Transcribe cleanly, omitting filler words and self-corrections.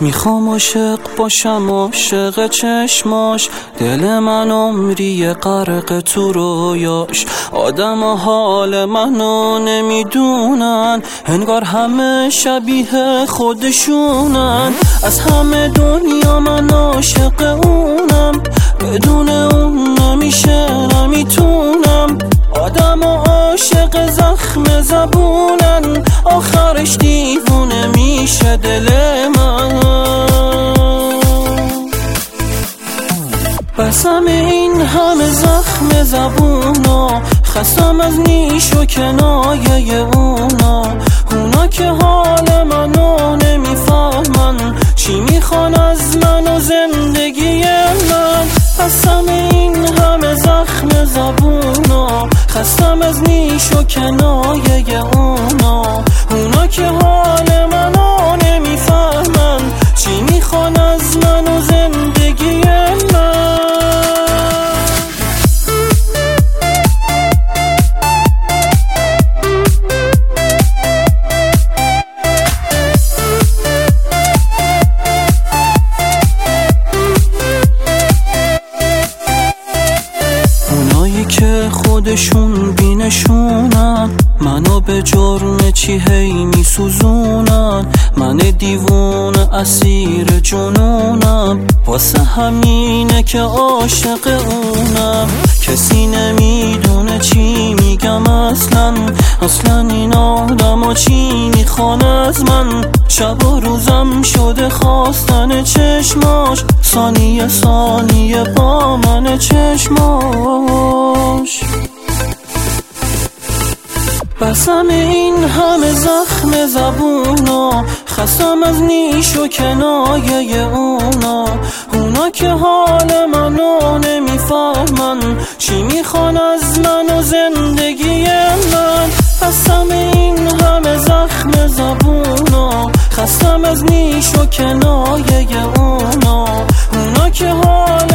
میخوام عاشق باشم، عاشق چشماش، دل من عمری غرق تو رویاش. آدم و حال منو نمیدونن، انگار همه شبیه خودشونن. از همه دنیا من عاشق اونم، بدون اون نمیشه نمیتونم. آدم و عاشق زخم زبونن، آخرش دیوونه میشه دل من. بسم این همه زخم زبونا، خستم از نیش و کنایه اونا که حال منو نمیفهمن، چی میخوان از من و زندگی من. بسم این همه زخم زبونا، خستم از نیش و کنایه اونا که حال منو نمیفهمن، چی میخوان از من و زندگی من. اونایی که خودشون بینشونن، منو به جرم چی هی میسوزونن. من دیوون اسیر جنونم، واسه همینه که عاشق اونم. کسی نمیدونه چی میگم اصلا این آدم چی میخوان از من. شب و روزم شده خواستن چشماش، ثانیه ثانیه با من چشماش. بسم این همه زخم زبونا، خستم از نیش و کنایه اونا که حال منو نمیفهمن، چی میخوان از من و زندگی من. بسم این همه زخم زبونا، خستم از نیش و کنایه اونا که حال